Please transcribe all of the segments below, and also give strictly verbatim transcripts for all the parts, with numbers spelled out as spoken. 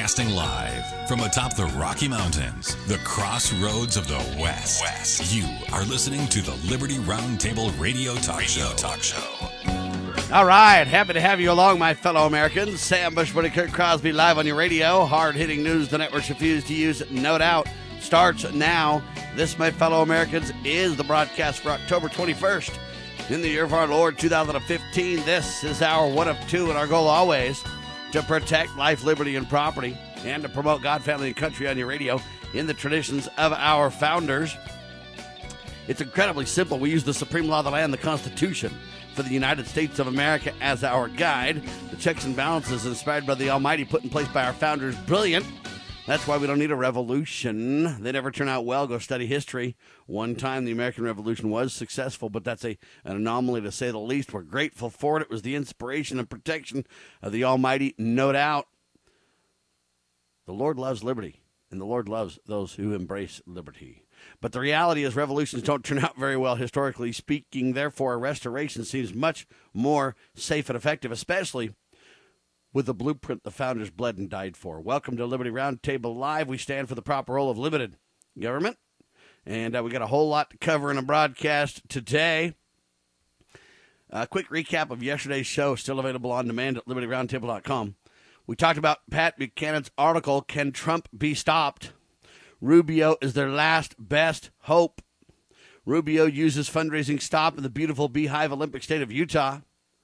Broadcasting live from atop the Rocky Mountains, the crossroads of the West. West. You are listening to the Liberty Roundtable Radio Talk Radio Show. Talk Show. All right, happy to have you along, my fellow Americans. Sam Bushwood and Kirk Crosby live on your radio. Hard-hitting news the networks refuse to use, no doubt, starts now. This, my fellow Americans, is the broadcast for October twenty-first in the year of our Lord, two thousand fifteen. This is our one of two, and our goal always to protect life, liberty, and property, and to promote God, family, and country on your radio in the traditions of our founders. It's incredibly simple. We use the supreme law of the land, the Constitution, for the United States of America as our guide. The checks and balances inspired by the Almighty, put in place by our founders. Brilliant. That's why we don't need a revolution. They never turn out well. Go study history. One time the American Revolution was successful, but that's a, an anomaly to say the least. We're grateful for it. It was the inspiration and protection of the Almighty, no doubt. The Lord loves liberty, and the Lord loves those who embrace liberty. But the reality is revolutions don't turn out very well historically speaking. Therefore, a restoration seems much more safe and effective, especially with the blueprint the founders bled and died for. Welcome to Liberty Roundtable Live. We stand for the proper role of limited government, and uh, we got a whole lot to cover in a broadcast today. A quick recap of yesterday's show, still available on demand at liberty roundtable dot com. We talked about Pat Buchanan's article, Can Trump Be Stopped? Rubio is their last best hope. Rubio uses fundraising stop in the beautiful Beehive Olympic state of Utah.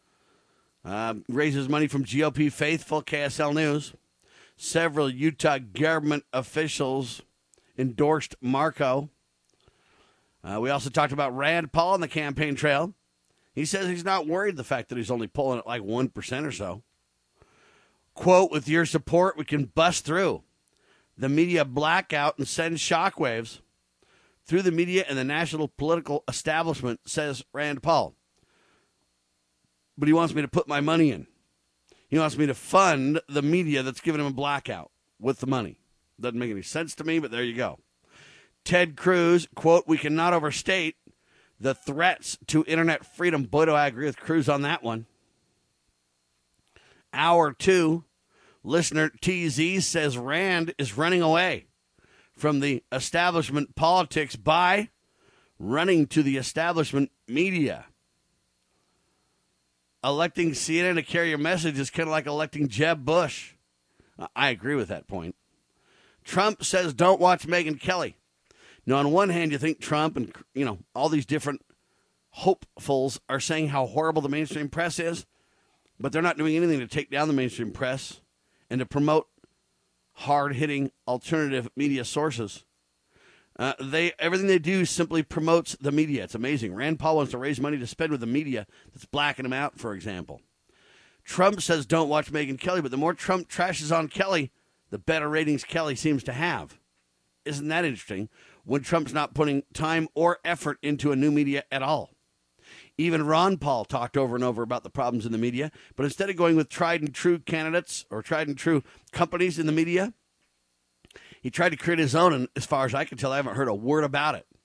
Uh, raises money from G O P faithful, K S L News. Several Utah government officials endorsed Marco. Uh, we also talked about Rand Paul on the campaign trail. He says he's not worried the fact that he's only pulling at like one percent or so. Quote, with your support, we can bust through the media blackout and send shockwaves through the media and the national political establishment, says Rand Paul. But he wants me to put my money in. He wants me to fund the media that's giving him a blackout with the money. Doesn't make any sense to me, but there you go. Ted Cruz, quote, we cannot overstate the threats to internet freedom. Boy, do I agree with Cruz on that one. Hour two, listener T Z says Rand is running away from the establishment politics by running to the establishment media. Electing C N N to carry your message is kind of like electing Jeb Bush. I agree with that point. Trump says don't watch Megyn Kelly. Now, on one hand, you think Trump and, you know, all these different hopefuls are saying how horrible the mainstream press is, but they're not doing anything to take down the mainstream press and to promote hard-hitting alternative media sources. Uh, they everything they do simply promotes the media. It's amazing. Rand Paul wants to raise money to spend with the media that's blacking him out, for example. Trump says don't watch Megyn Kelly, but the more Trump trashes on Kelly, the better ratings Kelly seems to have. Isn't that interesting? When Trump's not putting time or effort into a new media at all. Even Ron Paul talked over and over about the problems in the media, but instead of going with tried and true candidates or tried and true companies in the media, he tried to create his own, and as far as I can tell, I haven't heard a word about it.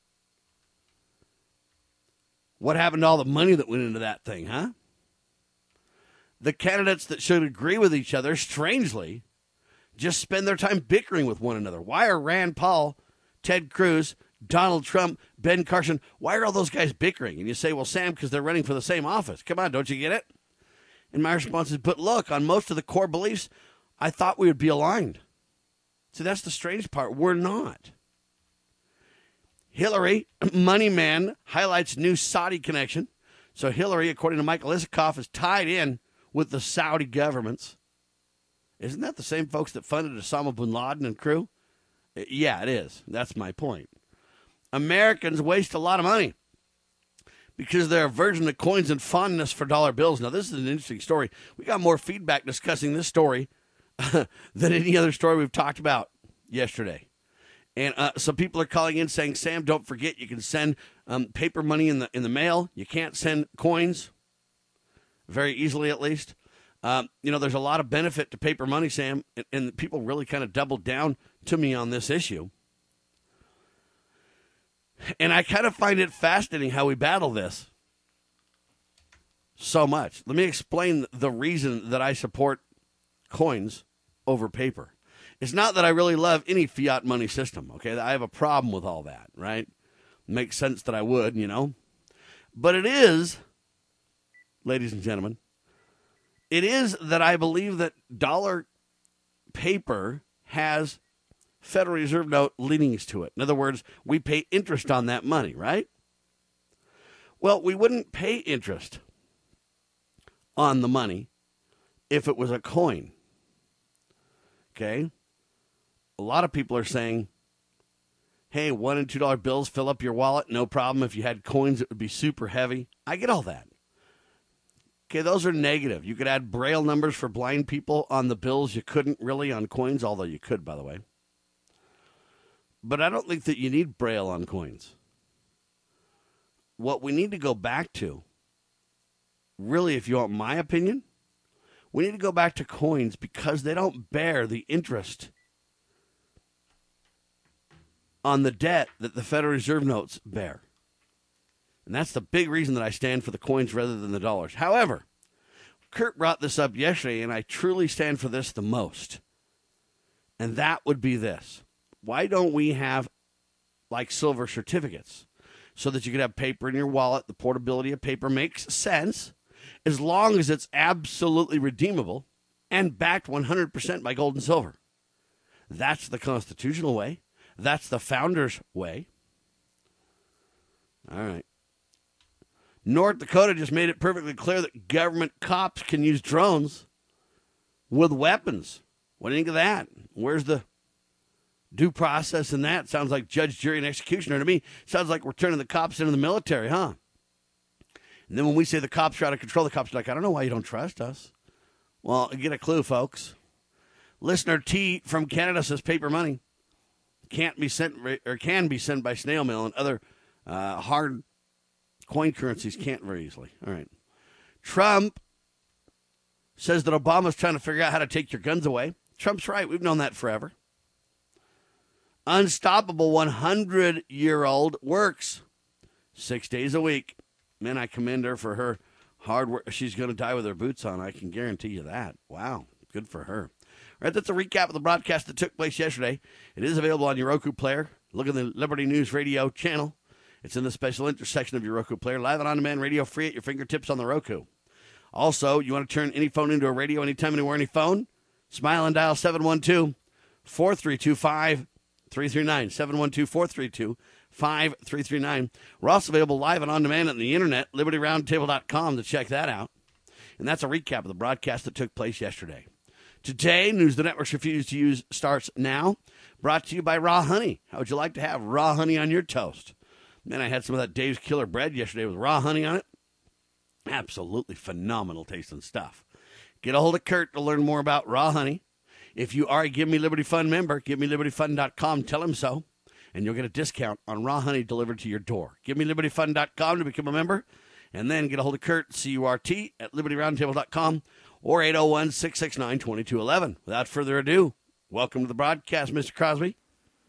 What happened to all the money that went into that thing, huh? The candidates that should agree with each other, strangely, just spend their time bickering with one another. Why are Rand Paul, Ted Cruz, Donald Trump, Ben Carson, why are all those guys bickering? And you say, well, Sam, because they're running for the same office. Come on, don't you get it? And my response is, but look, on most of the core beliefs, I thought we would be aligned. See, that's the strange part. We're not. Hillary, Money Man, highlights new Saudi connection. So Hillary, according to Michael Isikoff, is tied in with the Saudi governments. Isn't that the same folks that funded Osama bin Laden and crew? Yeah, it is. That's my point. Americans waste a lot of money because they're aversion to coins and fondness for dollar bills. Now, this is an interesting story. We got more feedback discussing this story than any other story we've talked about yesterday. And uh, some people are calling in saying, Sam, don't forget you can send um, paper money in the in the mail. You can't send coins very easily, at least. Um, you know, there's a lot of benefit to paper money, Sam, and, and people really kind of doubled down to me on this issue. And I kind of find it fascinating how we battle this so much. Let me explain the reason that I support coins over paper. It's not that I really love any fiat money system, okay? I have a problem with all that, right? Makes sense that I would, you know? But it is, ladies and gentlemen, it is that I believe that dollar paper has Federal Reserve note leanings to it. In other words, we pay interest on that money, right? Well, we wouldn't pay interest on the money if it was a coin. Okay? A lot of people are saying, hey, one and two dollar bills fill up your wallet, no problem. If you had coins, it would be super heavy. I get all that. Okay, those are negative. You could add Braille numbers for blind people on the bills. You couldn't really on coins, although you could, by the way. But I don't think that you need Braille on coins. What we need to go back to, really, if you want my opinion, we need to go back to coins because they don't bear the interest on the debt that the Federal Reserve notes bear. And that's the big reason that I stand for the coins rather than the dollars. However, Kurt brought this up yesterday, and I truly stand for this the most. And that would be this. Why don't we have, like, silver certificates so that you could have paper in your wallet? The portability of paper makes sense as long as it's absolutely redeemable and backed one hundred percent by gold and silver. That's the constitutional way. That's the founders' way. All right. North Dakota just made it perfectly clear that government cops can use drones with weapons. What do you think of that? Where's the due process in that? Sounds like judge, jury, and executioner to me. Sounds like we're turning the cops into the military, huh? And then when we say the cops are out of control, the cops are like, I don't know why you don't trust us. Well, get a clue, folks. Listener T from Canada says paper money can't be sent or can be sent by snail mail, and other uh, hard coin currencies can't very easily. All right. Trump says that Obama's trying to figure out how to take your guns away. Trump's right. We've known that forever. Unstoppable one hundred-year-old works six days a week. Man, I commend her for her hard work. She's going to die with her boots on. I can guarantee you that. Wow. Good for her. All right, that's a recap of the broadcast that took place yesterday. It is available on your Roku player. Look at the Liberty News Radio channel. It's in the special intersection of your Roku player. Live and on-demand radio free at your fingertips on the Roku. Also, you want to turn any phone into a radio anytime, anywhere, any phone? Smile and dial seven one two, four three two, five three three nine. seven one two, four three two, five three three nine. We're also available live and on-demand on the internet, liberty roundtable dot com, to check that out. And that's a recap of the broadcast that took place yesterday. Today, news the networks refuse to use starts now. Brought to you by Raw Honey. How would you like to have raw honey on your toast? Man, I had some of that Dave's Killer bread yesterday with raw honey on it. Absolutely phenomenal tasting stuff. Get a hold of Kurt to learn more about Raw Honey. If you are a Give Me Liberty Fund member, give me liberty fund dot com. Tell him so, and you'll get a discount on Raw Honey delivered to your door. give me liberty fund dot com to become a member, and then get a hold of Kurt, C U R T, at liberty roundtable dot com or eight oh one, six six nine, two two one one. Without further ado, welcome to the broadcast, Mister Crosby.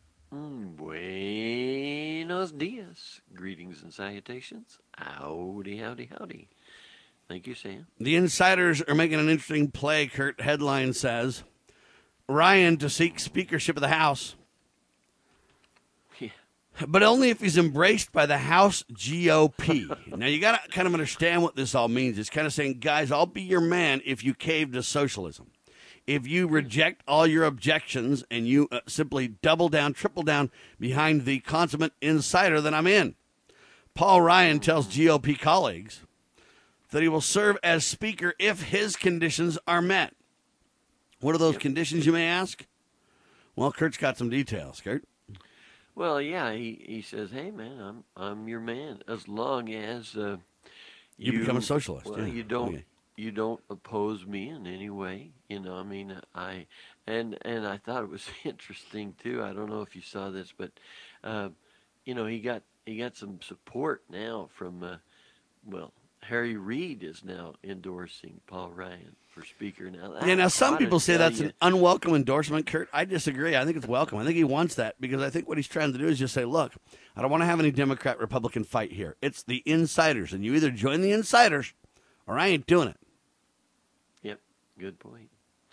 Buenos dias. Greetings and salutations. Howdy, howdy, howdy. Thank you, Sam. The insiders are making an interesting play, Kurt. Headline says, Ryan to seek speakership of the House. Yeah. But only if he's embraced by the House G O P. Now, you got to kind of understand what this all means. It's kind of saying, guys, I'll be your man if you cave to socialism. If you reject all your objections and you uh, simply double down, triple down behind the consummate insider, then I'm in. Paul Ryan tells G O P colleagues that he will serve as speaker if his conditions are met. What are those yep. conditions, you may ask? Well, Kurt's got some details. Kurt? Well, yeah, he, he says, hey, man, I'm I'm your man as long as uh, you, you become a socialist. Well, yeah. you don't okay. you don't oppose me in any way. You know, I mean, I and and I thought it was interesting too. I don't know if you saw this, but uh, you know, he got he got some support now from uh, well, Harry Reid is now endorsing Paul Ryan for speaker now. Yeah, now some people say that's you. an unwelcome endorsement, Kurt. I disagree. I think it's welcome. I think he wants that because I think what he's trying to do is just say, look, I don't want to have any Democrat-Republican fight here. It's the insiders, and you either join the insiders or I ain't doing it. Yep, good point.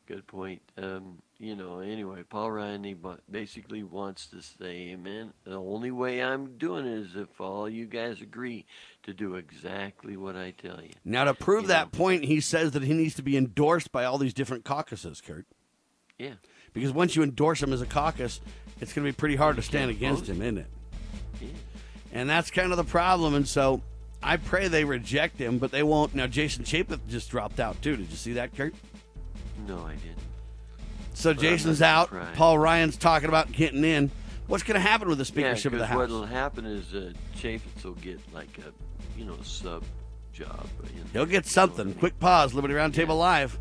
good point. Um, you know, anyway, Paul Ryan, he bu- basically wants to say, man, the only way I'm doing it is if all you guys agree to do exactly what I tell you. Now, to prove You that know? point, he says that he needs to be endorsed by all these different caucuses, Kurt. Yeah. Because once you endorse him as a caucus, it's going to be pretty hard to stand can't against oppose him, isn't it? Yeah. And that's kind of the problem. And so I pray they reject him, but they won't. Now, Jason Chapin just dropped out, too. Did you see that, Kurt? No, I didn't. So But Jason's I'm not out. surprised. Paul Ryan's talking about getting in. What's going to happen with the Yeah, speakership of the because House? what'll happen is uh, Chaffetz will get like a, you know, sub job. in- He'll get you know what something. I mean? Quick pause. Liberty Roundtable Yeah. Live.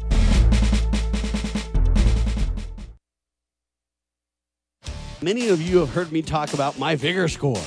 Many of you have heard me talk about my Vigor score.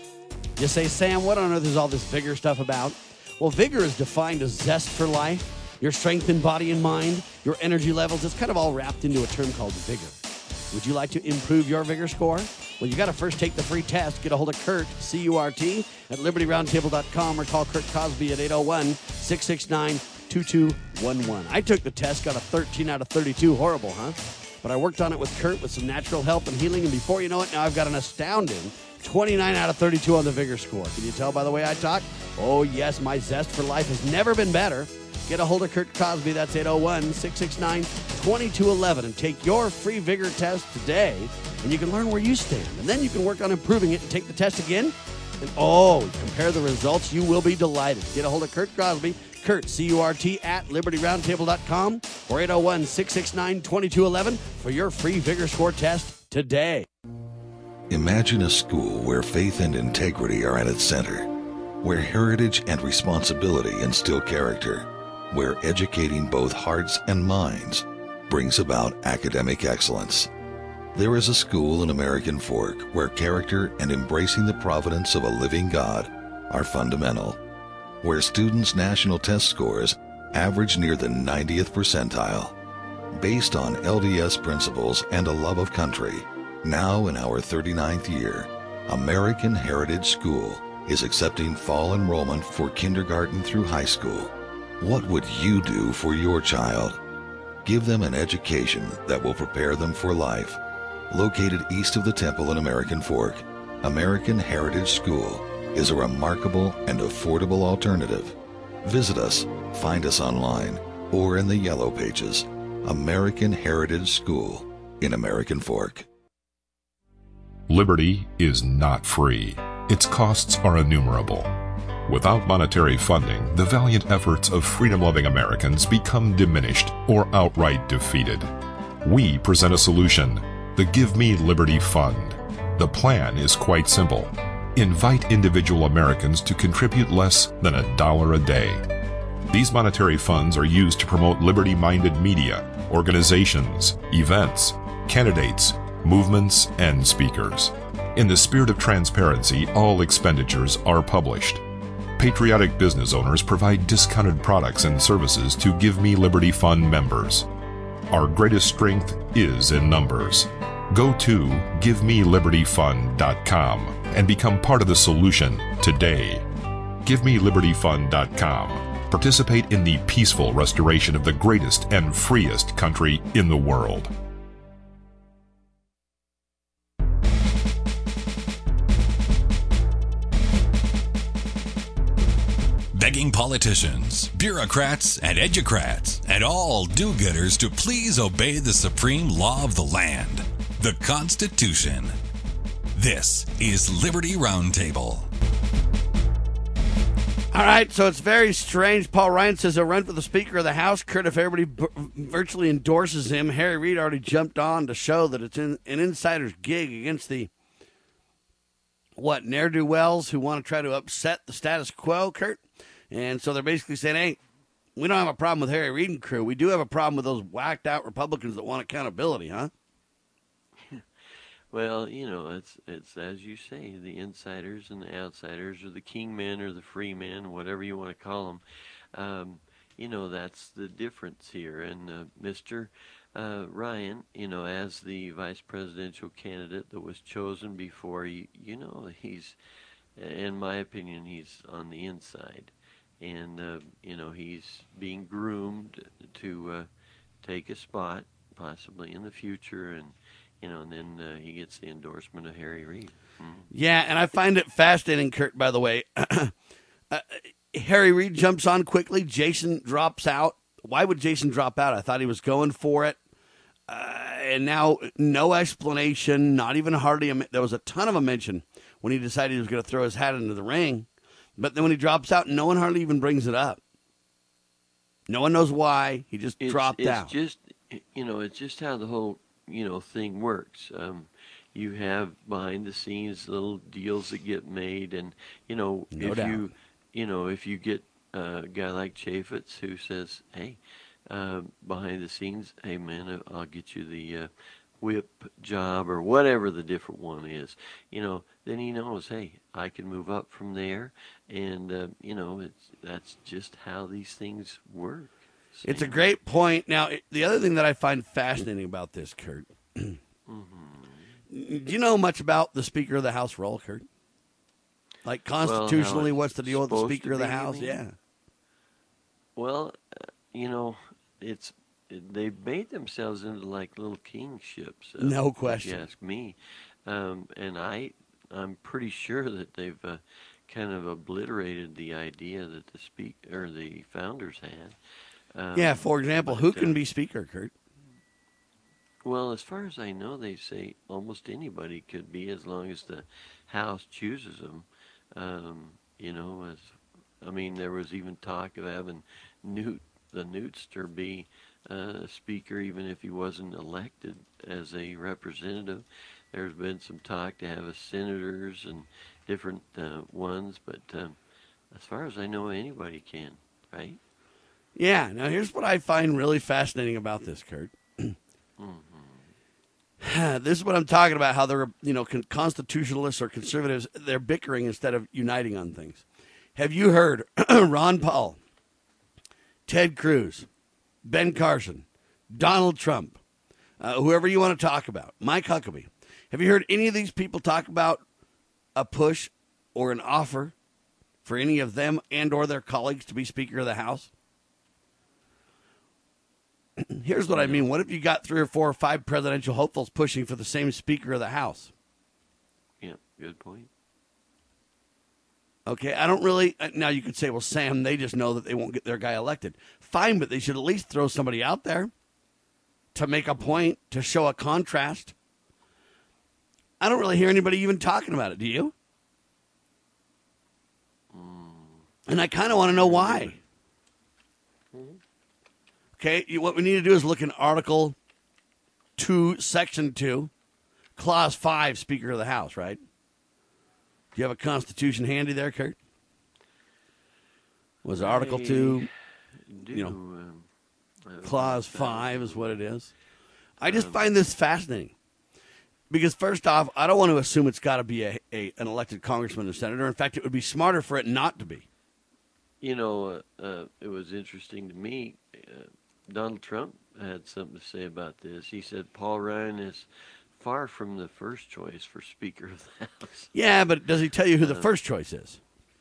You say, Sam, what on earth is all this Vigor stuff about? Well, Vigor is defined as zest for life, your strength in body and mind, your energy levels. It's kind of all wrapped into a term called Vigor. Would you like to improve your Vigor score? Well, you got to first take the free test. Get a hold of Kurt, C U R T, at liberty roundtable dot com or call Kurt Cosby at eight oh one, six six nine, two two one one. I took the test, got a thirteen out of thirty-two. Horrible, huh? But I worked on it with Kurt with some natural help and healing, and before you know it, now I've got an astounding twenty-nine out of thirty-two on the Vigor score. Can you tell by the way I talk? Oh, yes, my zest for life has never been better. Get a hold of Kurt Cosby. That's eight oh one, six six nine, two two one one. And take your free Vigor test today, and you can learn where you stand. And then you can work on improving it and take the test again. And, oh, compare the results. You will be delighted. Get a hold of Kurt Cosby. Kurt, C U R T, at liberty roundtable dot com or eight oh one, six six nine, two two one one for your free Vigor score test today. Imagine a school where faith and integrity are at its center, where heritage and responsibility instill character, where educating both hearts and minds brings about academic excellence. There is a school in American Fork where character and embracing the providence of a living God are fundamental, where students' national test scores average near the ninetieth percentile. Based on L D S principles and a love of country, now in our thirty-ninth year, American Heritage School is accepting fall enrollment for kindergarten through high school. What would you do for your child? Give them an education that will prepare them for life. Located east of the temple in American Fork, American Heritage School is a remarkable and affordable alternative. Visit us, find us online, or in the Yellow Pages. American Heritage School in American Fork. Liberty is not free. Its costs are innumerable. Without monetary funding, the valiant efforts of freedom-loving Americans become diminished or outright defeated. We present a solution, the Give Me Liberty Fund. The plan is quite simple. Invite individual Americans to contribute less than a dollar a day. These monetary funds are used to promote liberty-minded media, organizations, events, candidates, movements, and speakers. In the spirit of transparency, all expenditures are published. Patriotic business owners provide discounted products and services to Give Me Liberty Fund members. Our greatest strength is in numbers. Go to give me liberty fund dot com and become part of the solution today. give me liberty fund dot com. Participate in the peaceful restoration of the greatest and freest country in the world. Begging politicians, bureaucrats, and educrats, and all do-gooders to please obey the supreme law of the land, the Constitution. This is Liberty Roundtable. All right, so it's very strange. Paul Ryan says he'll run for the Speaker of the House. Kurt, if everybody b- virtually endorses him, Harry Reid already jumped on to show that it's in, an insider's gig against the, what, ne'er-do-wells who want to try to upset the status quo, Kurt? And so they're basically saying, hey, we don't have a problem with Harry Reid and crew. We do have a problem with those whacked-out Republicans that want accountability, huh? Well, you know, it's it's as you say, the insiders and the outsiders, or the kingmen or the freemen, whatever you want to call them. Um, you know, that's the difference here. And uh, Mister Uh, Ryan, you know, as the vice presidential candidate that was chosen before, you, you know, he's, in my opinion, he's on the inside. And, uh, you know, he's being groomed to uh, take a spot possibly in the future, and you know, and then uh, he gets the endorsement of Harry Reid. Mm. Yeah, and I find it fascinating, Kurt, by the way. uh, Harry Reid jumps on quickly. Jason drops out. Why would Jason drop out? I thought he was going for it. Uh, and now no explanation, not even hardly a – there was a ton of a mention when he decided he was going to throw his hat into the ring. But then when he drops out, no one hardly even brings it up. No one knows why. He just It's, dropped it's out. just, you know, it's just how the whole, you know, thing works. Um, you have behind the scenes little deals that get made, and you know, No if doubt. you, you know, if you get a guy like Chaffetz who says, "Hey, uh, behind the scenes, hey man, I'll get you the uh, whip job or whatever the different one is," you know, then he knows, hey, I can move up from there, and uh, you know, it's that's just how these things work. It's a Sam. great point. Now, it- the other thing that I find fascinating about this, Kurt, Mm-hmm. do you know much about the Speaker of the House role, Kurt? Like constitutionally, it's what's the deal with the supposed Speaker to of the be, you House? mean? Yeah. Well, uh, you know, it's they've made themselves into like little kingships. Uh, No If question. you ask me, um, and I, I'm pretty sure that they've uh, kind of obliterated the idea that the speak or the founders had. Um, Yeah, for example, but, who can uh, be Speaker, Kurt? Well, as far as I know, they say almost anybody could be as long as the House chooses them. Um, you know, as I mean, there was even talk of having Newt, the Newtster, be uh, Speaker, even if he wasn't elected as a representative. There's been some talk to have a senators and different uh, ones, but um, as far as I know, anybody can, right? Yeah, now here's what I find really fascinating about this, Kurt. This is what I'm talking about, how they're, you know, con- constitutionalists or conservatives, they're bickering instead of uniting on things. Have you heard Ron Paul, Ted Cruz, Ben Carson, Donald Trump, uh, whoever you want to talk about, Mike Huckabee, have you heard any of these people talk about a push or an offer for any of them and or their colleagues to be Speaker of the House? Here's what I mean. What if you got three or four or five presidential hopefuls pushing for the same Speaker of the House? Yeah, good point. Okay, I don't really. Now you could say, well, Sam, they just know that they won't get their guy elected. Fine, but they should at least throw somebody out there to make a point, to show a contrast. I don't really hear anybody even talking about it. Do you? And I kind of want to know why. Okay, you, what we need to do is look in Article two, Section two, Clause five, Speaker of the House, right? Do you have a Constitution handy there, Kurt? Was it Article I two, do, you know, um, I don't Clause know. five is what it is? I just find this fascinating. Because first off, I don't want to assume it's got to be a, a an elected congressman or senator. In fact, it would be smarter for it not to be. You know, uh, uh, it was interesting to me. Uh, Donald Trump had something to say about this. He said Paul Ryan is far from the first choice for Speaker of the House. Yeah, but does he tell you who the first choice is?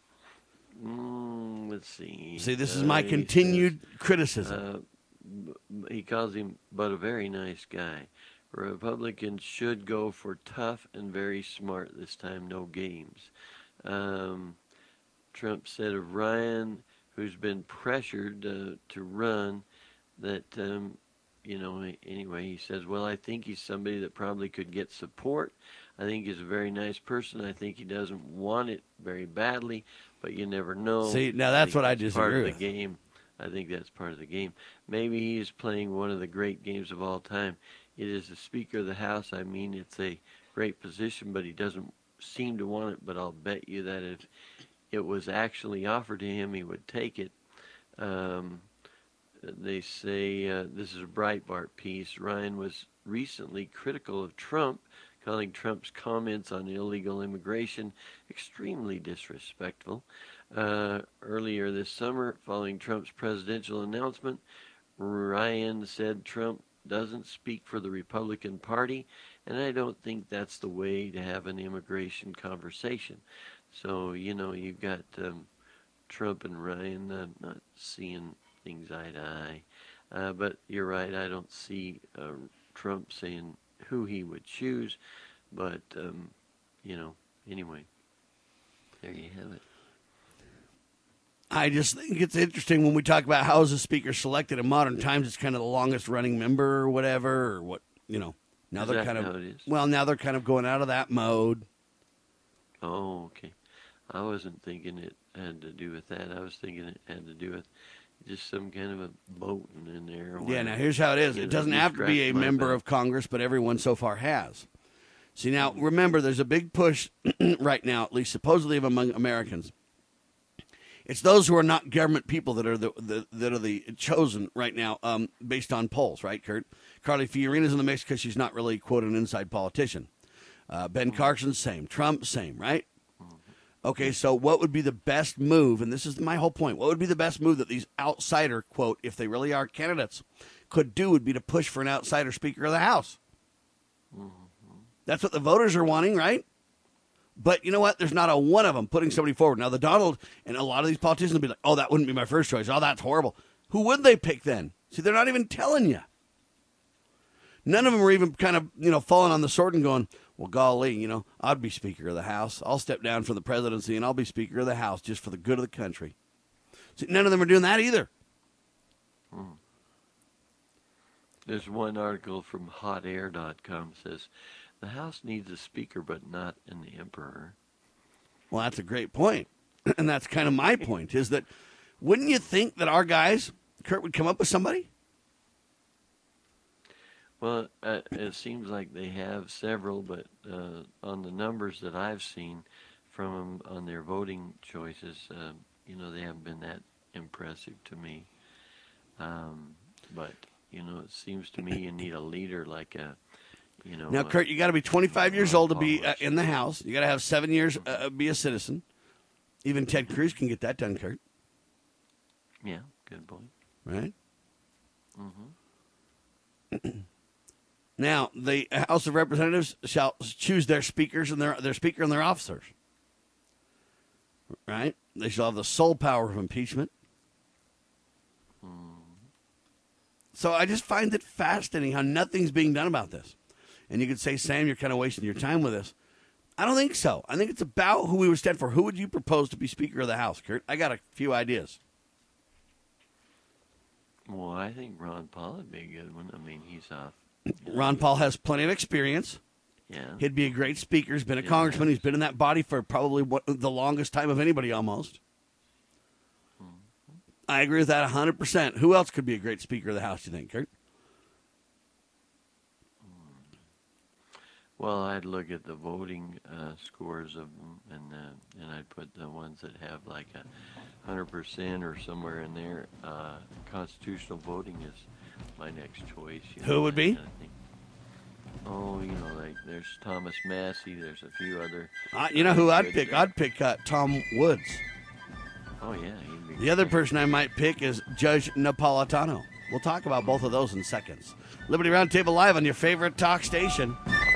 Mm, let's see. See, this is Uh, my he continued says, criticism. uh, b- he calls him, but a very nice guy. Republicans should go for tough and very smart this time, no games. Um, Trump said of Ryan, who's been pressured uh, to run, that, um, you know, anyway, he says, well, I think he's somebody that probably could get support. I think he's a very nice person. I think he doesn't want it very badly, but you never know. See, now that's think what I part disagree of the with. game. I think that's part of the game. Maybe he's playing one of the great games of all time. It is the Speaker of the House. I mean, it's a great position, but he doesn't seem to want it. But I'll bet you that if it was actually offered to him, he would take it. Um, they say, uh, this is a Breitbart piece, Ryan was recently critical of Trump, calling Trump's comments on illegal immigration extremely disrespectful. Uh, earlier this summer, following Trump's presidential announcement, Ryan said Trump doesn't speak for the Republican Party, and I don't think that's the way to have an immigration conversation. So, you know, you've got um, Trump and Ryan uh, not seeing things eye to eye. Uh, but you're right. I don't see uh, Trump saying who he would choose. But, um, you know, anyway, there you have it. I just think it's interesting when we talk about how is a speaker selected in modern times. It's kind of the longest running member or whatever, or what, you know. Now Is they're that kind how of it is? well. Now they're kind of going out of that mode. Oh, okay. I wasn't thinking it had to do with that. I was thinking it had to do with just some kind of a voting in there. Yeah. Now here's how it is. You It know, doesn't you have to be a scratch my member back. of Congress, but everyone so far has. See, now remember, there's a big push right now, at least supposedly among Americans. It's those who are not government people that are the, the that are the chosen right now, um, based on polls, right, Kurt? Carly Fiorina's in the mix because she's not really, quote, an inside politician. Uh, Ben Carson, same. Trump, same, right? Okay, so what would be the best move, and this is my whole point, what would be the best move that these outsider, quote, if they really are candidates, could do would be to push for an outsider Speaker of the House. That's what the voters are wanting, right? But you know what? There's not a one of them putting somebody forward. Now, the Donald and a lot of these politicians will be like, oh, that wouldn't be my first choice. Oh, that's horrible. Who would they pick then? See, they're not even telling you. None of them are even kind of, you know, falling on the sword and going, well, golly, you know, I'd be Speaker of the House. I'll step down from the presidency and I'll be Speaker of the House just for the good of the country. See, none of them are doing that either. Hmm. There's one article from hot air dot com says, the House needs a speaker, but not an emperor. Well, that's a great point. And that's kind of my point, is that wouldn't you think that our guys, Kurt, would come up with somebody? Well, uh, it seems like they have several, but uh, on the numbers that I've seen from them on their voting choices, uh, you know, they haven't been that impressive to me. Um, but, you know, it seems to me you need a leader like a, you know. Now, uh, Kurt, you got to be twenty-five years old to be uh, Paul in the House. You got to have seven years uh, be a citizen. Even Ted Cruz can get that done, Kurt. Yeah, good point. Right? Mm-hmm. Now, the House of Representatives shall choose their speakers and their their speaker and their officers. Right? They shall have the sole power of impeachment. Mm. So I just find it fascinating how nothing's being done about this. And you could say, Sam, you're kind of wasting your time with this. I don't think so. I think it's about who we would stand for. Who would you propose to be Speaker of the House, Kurt? I got a few ideas. Well, I think Ron Paul would be a good one. I mean, he's off. Ron Paul has plenty of experience. Yeah. He'd be a great speaker. He's been a Yeah. congressman. He's been in that body for probably what, the longest time of anybody almost. I agree with that one hundred percent. Who else could be a great Speaker of the House, you think, Kurt? Well, I'd look at the voting uh, scores of them, and uh, and I'd put the ones that have like a hundred percent or somewhere in there. Uh, constitutional voting is my next choice. You Who know, would that be? kind of thing. Oh, you know, like there's Thomas Massey. There's a few other. Uh, you know who I'd good pick? guys. I'd pick uh, Tom Woods. Oh yeah, he'd be. The other person I might pick is Judge Napolitano. We'll talk about both of those in seconds. Liberty Roundtable Live on your favorite talk station.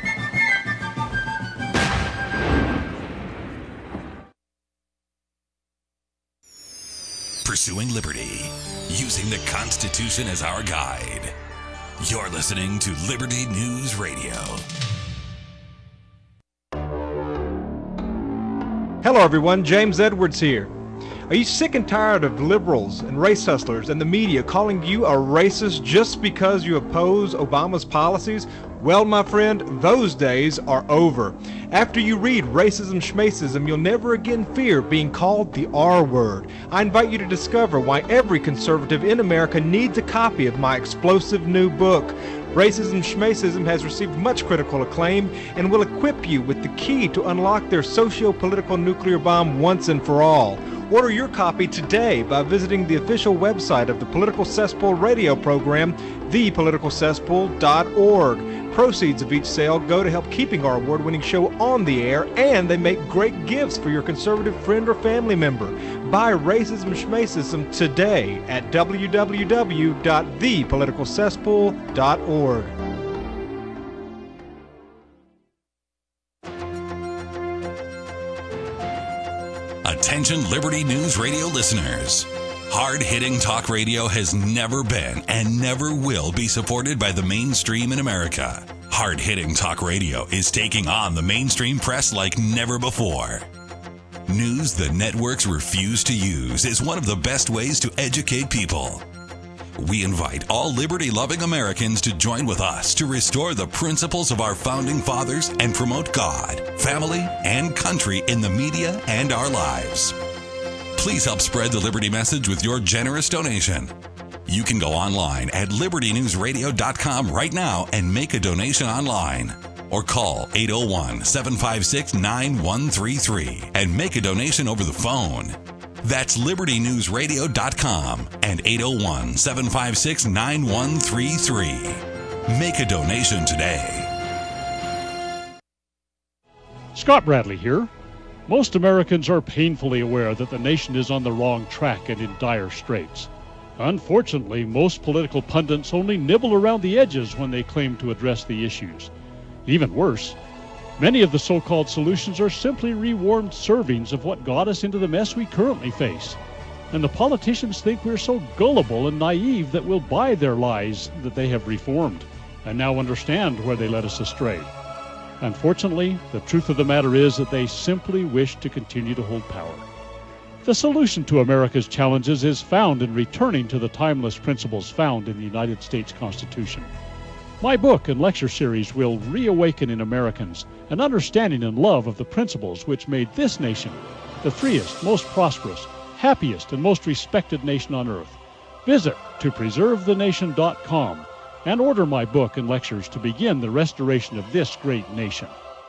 Pursuing liberty, using the Constitution as our guide. You're listening to Liberty News Radio. Hello, everyone. James Edwards here. Are you sick and tired of liberals and race hustlers and the media calling you a racist just because you oppose Obama's policies? Well, my friend, those days are over. After you read Racism Schmacism, you'll never again fear being called the R word. I invite you to discover why every conservative in America needs a copy of my explosive new book. Racism Schmacism has received much critical acclaim and will equip you with the key to unlock their socio-political nuclear bomb once and for all. Order your copy today by visiting the official website of the Political Cesspool radio program, the political cesspool dot org. Proceeds of each sale go to help keeping our award-winning show on the air, and they make great gifts for your conservative friend or family member. Buy Racism Schmacism today at w w w dot the political cesspool dot org. Attention Liberty News Radio listeners. Hard-hitting talk radio has never been and never will be supported by the mainstream in America. Hard-hitting talk radio is taking on the mainstream press like never before. News the networks refuse to use is one of the best ways to educate people. We invite all liberty-loving Americans to join with us to restore the principles of our founding fathers and promote God, family, and country in the media and our lives. Please help spread the Liberty message with your generous donation. You can go online at liberty news radio dot com right now and make a donation online. Or call eight oh one, seven five six, nine one three three and make a donation over the phone. That's liberty news radio dot com and eight oh one, seven five six, nine one three three. Make a donation today. Scott Bradley here. Most Americans are painfully aware that the nation is on the wrong track and in dire straits. Unfortunately, most political pundits only nibble around the edges when they claim to address the issues. Even worse, many of the so-called solutions are simply rewarmed servings of what got us into the mess we currently face. And the politicians think we're so gullible and naive that we'll buy their lies that they have reformed and now understand where they led us astray. Unfortunately, the truth of the matter is that they simply wish to continue to hold power. The solution to America's challenges is found in returning to the timeless principles found in the United States Constitution. My book and lecture series will reawaken in Americans an understanding and love of the principles which made this nation the freest, most prosperous, happiest, and most respected nation on earth. Visit to preserve the nation dot com and order my book and lectures to begin the restoration of this great nation.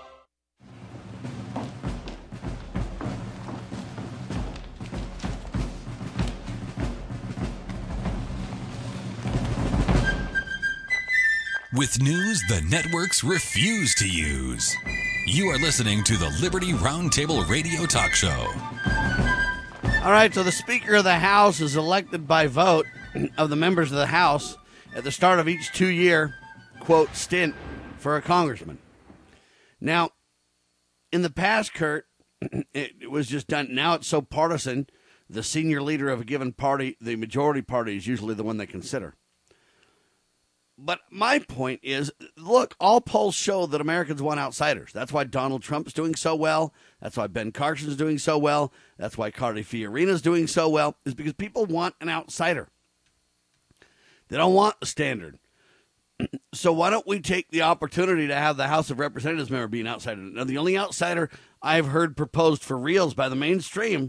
With news the networks refuse to use. You are listening to the Liberty Roundtable Radio Talk Show. All right, so the Speaker of the House is elected by vote of the members of the House at the start of each two-year, quote, stint for a congressman. Now, in the past, Kurt, it was just done. Now it's so partisan, the senior leader of a given party, the majority party, is usually the one they consider. But my point is, look, all polls show that Americans want outsiders. That's why Donald Trump's doing so well. That's why Ben Carson's doing so well. That's why Carly Fiorina's doing so well, is because people want an outsider. They don't want a standard. So why don't we take the opportunity to have the House of Representatives member be an outsider? Now, the only outsider I've heard proposed for reals by the mainstream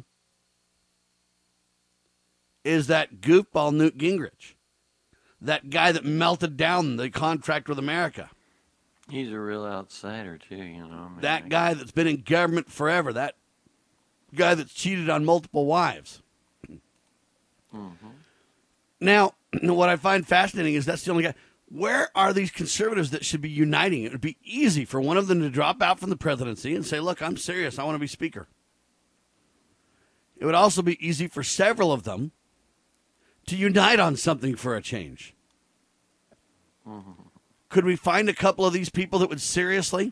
is that goofball Newt Gingrich. That guy that melted down the contract with America. He's a real outsider, too, you know. I mean, that guy that's been in government forever. That guy that's cheated on multiple wives. Mm-hmm. Now, what I find fascinating is that's the only guy. Where are these conservatives that should be uniting? It would be easy for one of them to drop out from the presidency and say, look, I'm serious. I want to be speaker. It would also be easy for several of them to unite on something for a change. Mm-hmm. Could we find a couple of these people that would seriously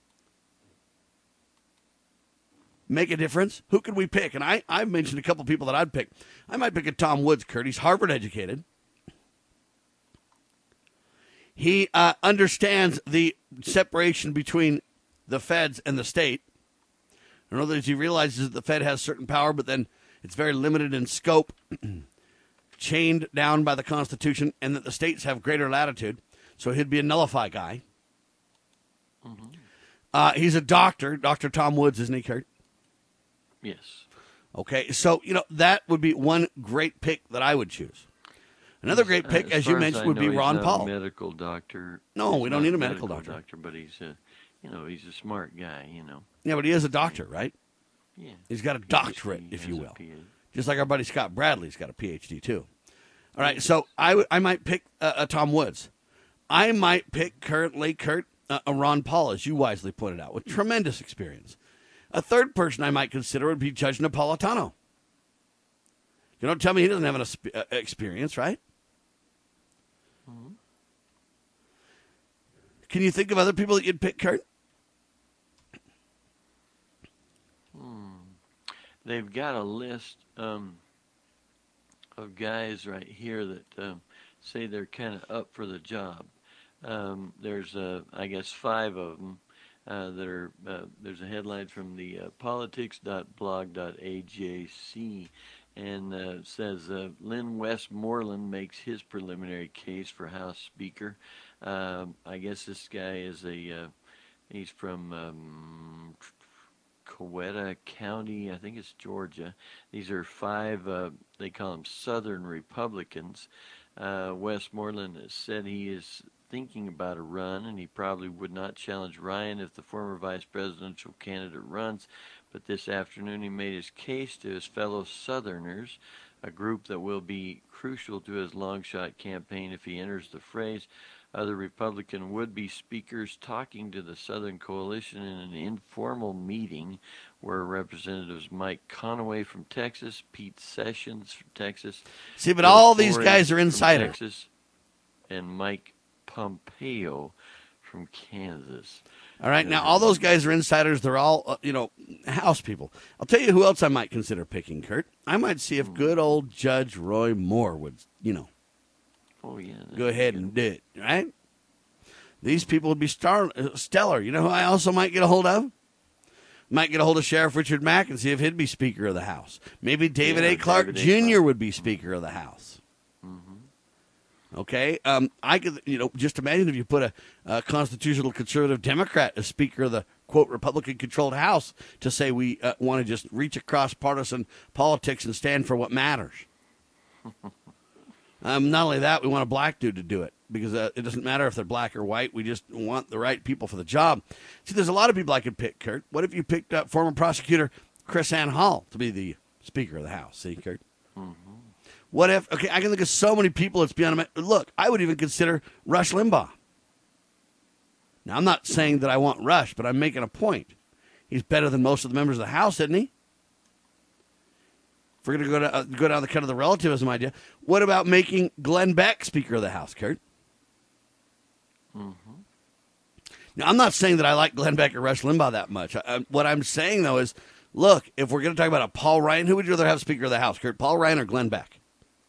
make a difference? Who could we pick? And I, I mentioned a couple of people that I'd pick. I might pick a Tom Woods, Kurt. He's Harvard educated. He uh, understands the separation between the feds and the state. In other words, he realizes that the Fed has certain power, but then it's very limited in scope, chained down by the Constitution, and that the states have greater latitude. So he'd be a nullify guy. Mm-hmm. Uh, he's a doctor, Doctor Tom Woods, isn't he, Kurt? Yes. Okay, so, you know, that would be one great pick that I would choose. Another great pick, as, as you mentioned, would be Ron Paul. He's not a medical doctor. No, we don't need a medical, medical doctor. doctor. But he's a, you know, he's a smart guy, you know. Yeah, but he is a doctor, right? Yeah. He's got a doctorate, he if you will. PhD. Just like our buddy Scott Bradley's got a P H D, too. All right, so I, w- I might pick uh, a Tom Woods. I might pick currently, Kurt, uh, a Ron Paul, as you wisely pointed out, with tremendous experience. A third person I might consider would be Judge Napolitano. You don't tell me he doesn't have an uh, experience, right? Mm-hmm. Can you think of other people that you'd pick, Kurt? Hmm. They've got a list. Um, of guys right here that um, say they're kind of up for the job. Um, there's, uh, I guess, five of them uh, that are. Uh, there's a headline from the uh, politics dot blog dot A J C, and uh, says uh, Lynn Westmoreland makes his preliminary case for House Speaker. Um, I guess this guy is a. Uh, he's from. Um, Coweta County, I think it's Georgia. These are five, uh, they call them Southern Republicans. Uh, Westmoreland has said he is thinking about a run, and he probably would not challenge Ryan if the former vice presidential candidate runs. But this afternoon he made his case to his fellow Southerners, a group that will be crucial to his long-shot campaign if he enters the phrase. Other Republican would-be speakers talking to the Southern Coalition in an informal meeting where Representatives Mike Conaway from Texas, Pete Sessions from Texas. See, but all these guys are from insiders. Texas, and Mike Pompeo from Kansas. All right, now all those guys are insiders. They're all, uh, you know, House people. I'll tell you who else I might consider picking, Kurt. I might see if good old Judge Roy Moore would, you know, Oh, yeah. go ahead and do it, right? These people would be star- stellar. You know who I also might get a hold of? Might get a hold of Sheriff Richard Mack and see if he'd be Speaker of the House. Maybe David Yeah, A. Clark David A. Junior Clark. would be Speaker of the House. Mm-hmm. Okay? Um, I could, you know, just imagine if you put a, a constitutional conservative Democrat as Speaker of the, quote, Republican-controlled House to say we uh, want to just reach across partisan politics and stand for what matters. Um, not only that, we want a black dude to do it because uh, it doesn't matter if they're black or white. We just want the right people for the job. See, there's a lot of people I could pick, Kurt. What if you picked up former prosecutor Chris Ann Hall to be the Speaker of the House? See, Kurt? Mm-hmm. What if, okay, I can think of so many people that's beyond a, look, I would even consider Rush Limbaugh. Now, I'm not saying that I want Rush, but I'm making a point. He's better than most of the members of the House, isn't he? If we're going to go to, uh, go down the kind of the relativism idea, what about making Glenn Beck Speaker of the House, Kurt? Mm-hmm. Now, I'm not saying that I like Glenn Beck or Rush Limbaugh that much. I, I, what I'm saying, though, is, look, if we're going to talk about a Paul Ryan, who would you rather have Speaker of the House, Kurt? Paul Ryan or Glenn Beck?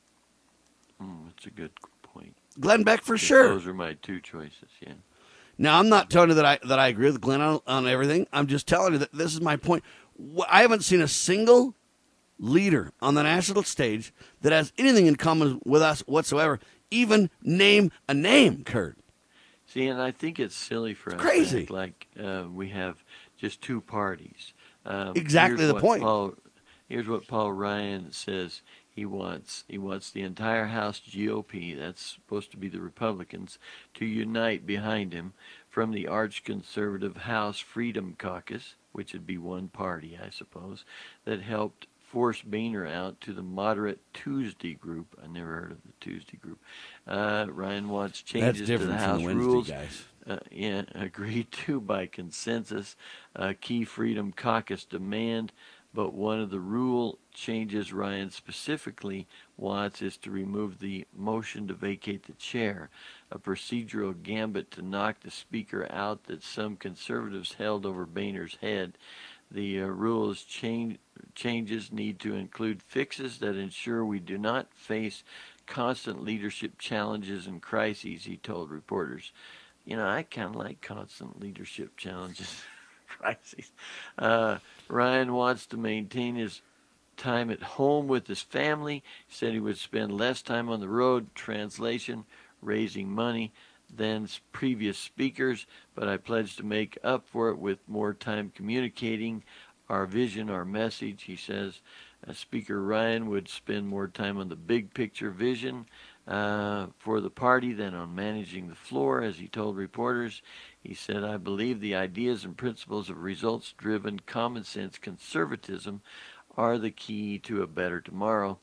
Mm, that's a good point. Glenn Beck for Because sure. Those are my two choices, yeah. Now, I'm not telling you that I that I agree with Glenn on, on everything. I'm just telling you that this is my point. I haven't seen a single leader on the national stage that has anything in common with us whatsoever. Even name a name, Kurt. See, and I think it's silly for It's us to crazy. act like uh, we have just two parties. Um, Exactly here's the what point. Paul, here's what Paul Ryan says he wants. He wants the entire House G O P, that's supposed to be the Republicans, to unite behind him from the arch-conservative House Freedom Caucus, which would be one party, I suppose, that helped force Boehner out to the moderate Tuesday group. I never heard of the Tuesday group. Uh, Ryan wants changes to the different from House the Wednesday rules. guys. Uh, yeah, agreed to by consensus. Uh, key Freedom Caucus demand, but one of the rule changes Ryan specifically wants is to remove the motion to vacate the chair, a procedural gambit to knock the speaker out that some conservatives held over Boehner's head. The uh, rules change, changes need to include fixes that ensure we do not face constant leadership challenges and crises, he told reporters. You know, I kind of like constant leadership challenges, crises. Uh, Ryan wants to maintain his time at home with his family. He said he would spend less time on the road, translation, raising money than previous speakers, but I pledge to make up for it with more time communicating our vision, our message, he says. Uh, Speaker Ryan would spend more time on the big picture vision uh, for the party than on managing the floor, as he told reporters. He said, I believe the ideas and principles of results-driven, common-sense conservatism are the key to a better tomorrow.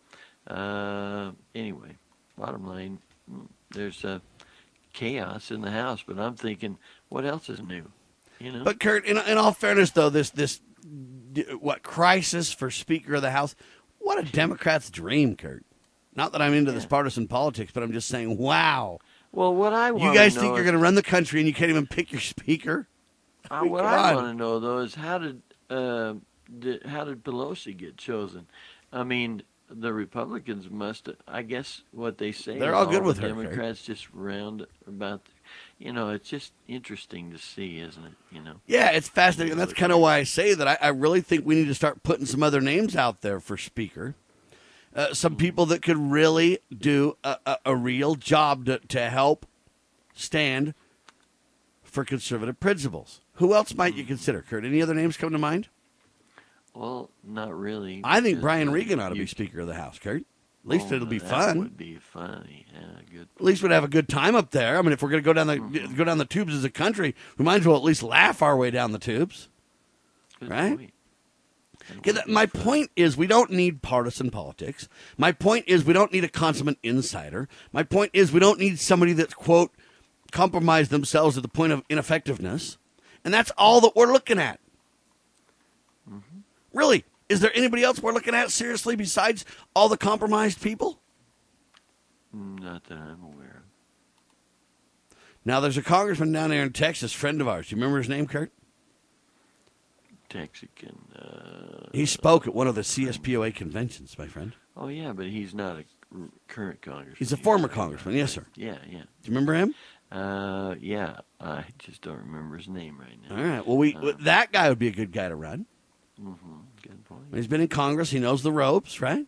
Uh, anyway, bottom line, there's a chaos in the House, but I'm thinking, what else is new? You know. But Kurt, in, in all fairness, though, this this what crisis for Speaker of the House? What a Democrat's dream, Kurt. Not that I'm into Yeah. this partisan politics, but I'm just saying, wow. Well, what I want You guys to think know you're is- going to run the country and you can't even pick your speaker? Uh, I mean, what come I on. want to know though is how did uh, did how did Pelosi get chosen? I mean, the Republicans must, I guess what they say They're is all good the with her, Democrats just round about, you know, it's just interesting to see, isn't it? You know. Yeah, it's fascinating, and that's kind of why I say that I, I really think we need to start putting some other names out there for speaker. Uh, some people that could really do a, a, a real job to, to help stand for conservative principles. Who else might you consider, Kurt? Any other names come to mind? Well, not really. I think because, Brian uh, Regan ought to you- be Speaker of the House, Kurt. At least oh, it'll be that fun. would be funny. Yeah, good. At least we'd have a good time up there. I mean, if we're going to go down the Mm-hmm. go down the tubes as a country, we might as well at least laugh our way down the tubes. Good Right? point. That Okay, would that- be my fun. point is we don't need partisan politics. My point is we don't need a consummate insider. My point is we don't need somebody that's, quote, compromised themselves to the point of ineffectiveness. And that's all that we're looking at. Mm-hmm. Really, is there anybody else we're looking at seriously besides all the compromised people? Not that I'm aware of. Now, there's a congressman down there in Texas, friend of ours. Do you remember his name, Kurt? Texican. Uh, He spoke at one of the C S P O A conventions, my friend. Oh, yeah, but he's not a r- current congressman. He's a former congressman, yes, sir. Yeah, yeah. Do you remember him? Uh, yeah, I just don't remember his name right now. All right. Well, we Uh, that guy would be a good guy to run. Mm-hmm. Good point. He's been in Congress. He knows the ropes, right?